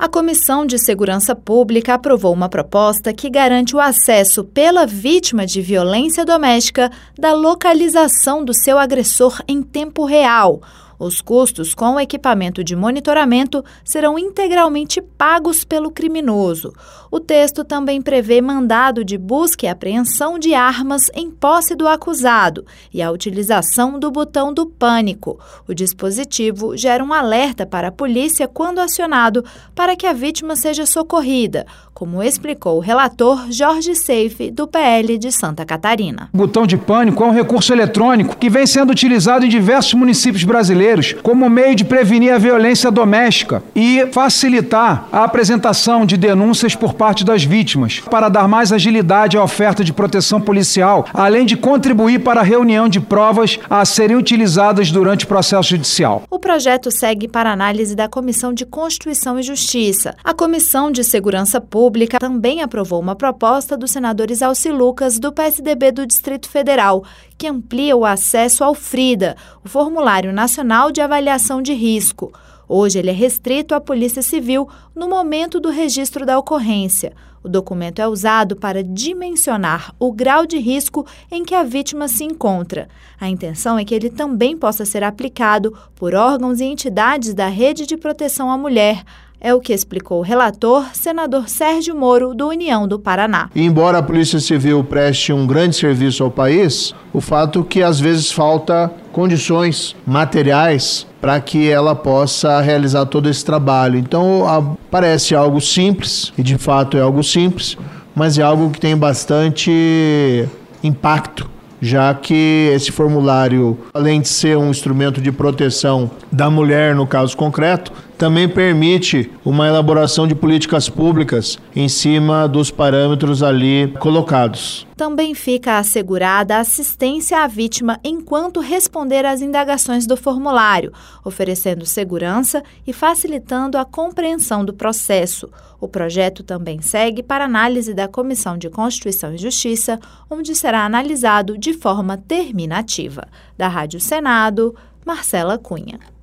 A Comissão de Segurança Pública aprovou uma proposta que garante o acesso pela vítima de violência doméstica da localização do seu agressor em tempo real. Os custos com o equipamento de monitoramento serão integralmente pagos pelo criminoso. O texto também prevê mandado de busca e apreensão de armas em posse do acusado e a utilização do botão do pânico. O dispositivo gera um alerta para a polícia quando acionado para que a vítima seja socorrida, como explicou o relator Jorge Seife, do PL de Santa Catarina. O botão de pânico é um recurso eletrônico que vem sendo utilizado em diversos municípios brasileiros como meio de prevenir a violência doméstica e facilitar a apresentação de denúncias por parte das vítimas, para dar mais agilidade à oferta de proteção policial, além de contribuir para a reunião de provas a serem utilizadas durante o processo judicial. O projeto segue para análise da Comissão de Constituição e Justiça. A Comissão de Segurança Pública também aprovou uma proposta do senador Isalci Lucas, do PSDB do Distrito Federal, que amplia o acesso ao FRIDA, o Formulário Nacional de Avaliação de Risco. Hoje ele é restrito à Polícia Civil no momento do registro da ocorrência. O documento é usado para dimensionar o grau de risco em que a vítima se encontra. A intenção é que ele também possa ser aplicado por órgãos e entidades da Rede de Proteção à Mulher. É o que explicou o relator, senador Sérgio Moro, do União do Paraná. E embora a Polícia Civil preste um grande serviço ao país, o fato é que às vezes falta condições materiais para que ela possa realizar todo esse trabalho. Então parece algo simples, e de fato é algo simples, mas é algo que tem bastante impacto, já que esse formulário, além de ser um instrumento de proteção da mulher no caso concreto, também permite uma elaboração de políticas públicas em cima dos parâmetros ali colocados. Também fica assegurada a assistência à vítima enquanto responder às indagações do formulário, oferecendo segurança e facilitando a compreensão do processo. O projeto também segue para análise da Comissão de Constituição e Justiça, onde será analisado de forma terminativa. Da Rádio Senado, Marcela Cunha.